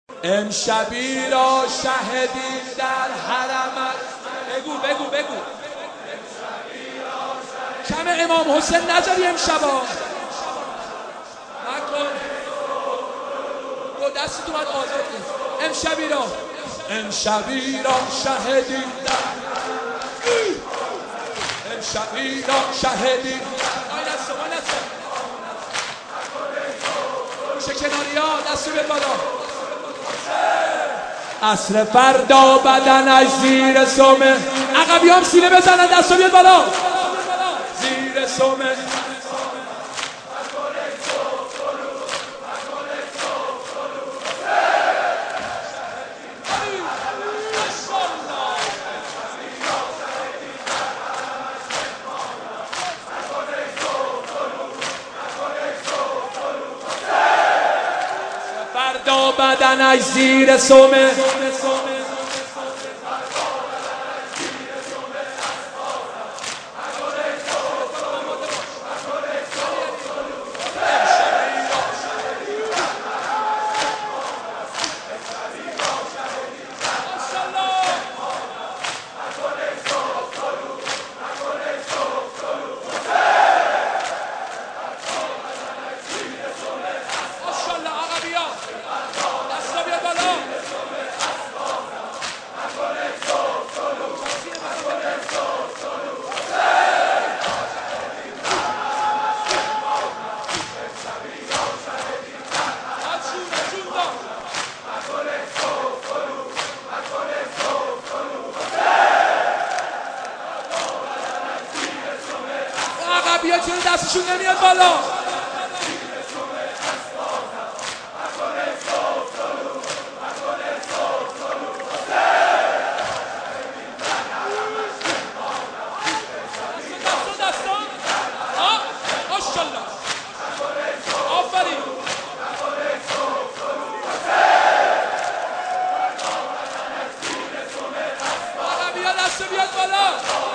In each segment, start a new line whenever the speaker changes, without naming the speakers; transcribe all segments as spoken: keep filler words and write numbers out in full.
امشبی را شهدیم در حرمت. بگو بگو بگو کم امام حسین نذاری امشبا نکن. دو دستی تو باید آزاد کنی. امشبی را امشبی را شهدیم در امشبی را شهدیم. آی دستو آی دستو میشه کناری ها دستو بیاد بالا. عصر فردا بدنش زیر سومه. عقبی هم سینه بزنن دستو بیاد بالا. زیر سومه فردا بدنش زیر سومه. بیا چرا دستشون نمیاد بالا. بیا دست بیاد بالا.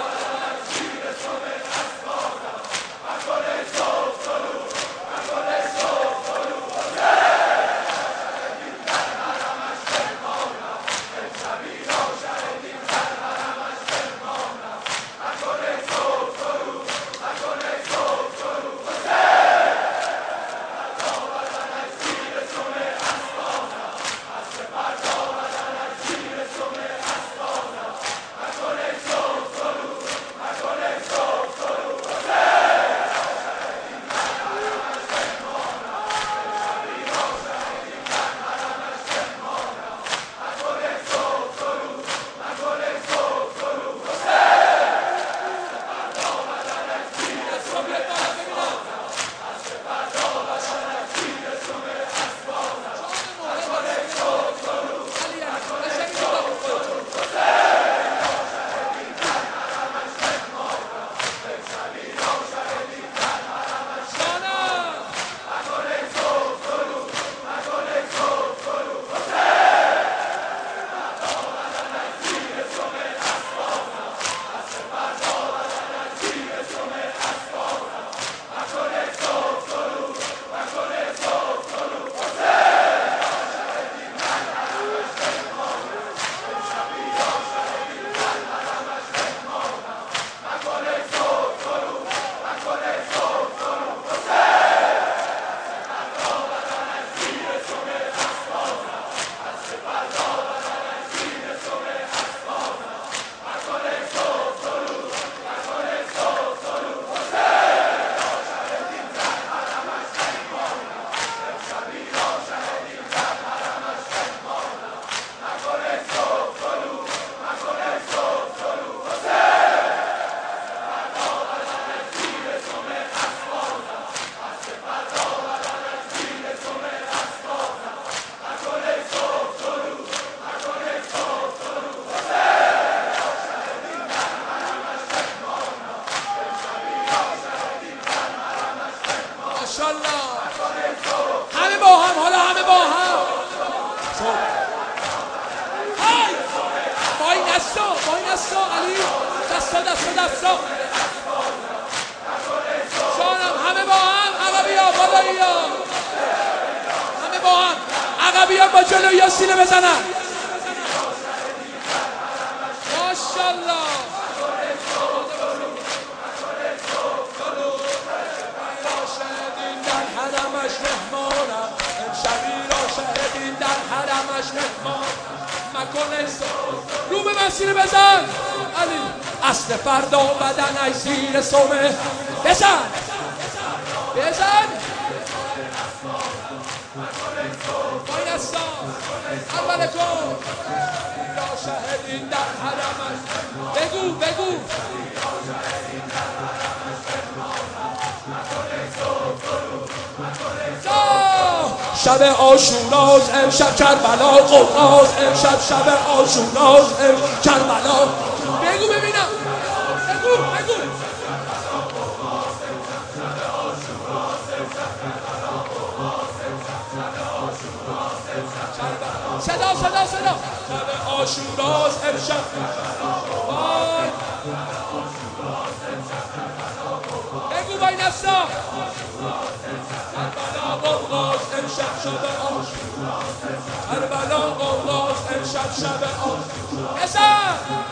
همه با هم. حالا همه با هم. با این دستا با این دستا علی دستا دستا دستا شانم. همه با هم. عقبی ها بالایی ها همه با هم. عقبی هم با جلوی یا سینه بزنن. ماشالله شهدین در حرمش مهمانم، امشبی را شهدین در حرمش مهمان مکن رو به من سینه بزن علی. اصل فردا بدن ای زیر سومه بزن بزن باین استا اول کن را شهدین در حرمش بگو بگو شب عاشوراست امشب کربلا قوقاست، امشب شب عاشوراست امشب کربلا. بگو ببینم بگو بگو صدا صدا صدا شب عاشوراست امشب بگو باین استا کربلا قوقاست امشب شب عاشوراست کربلا قوقاست امشب شب عاشوراست.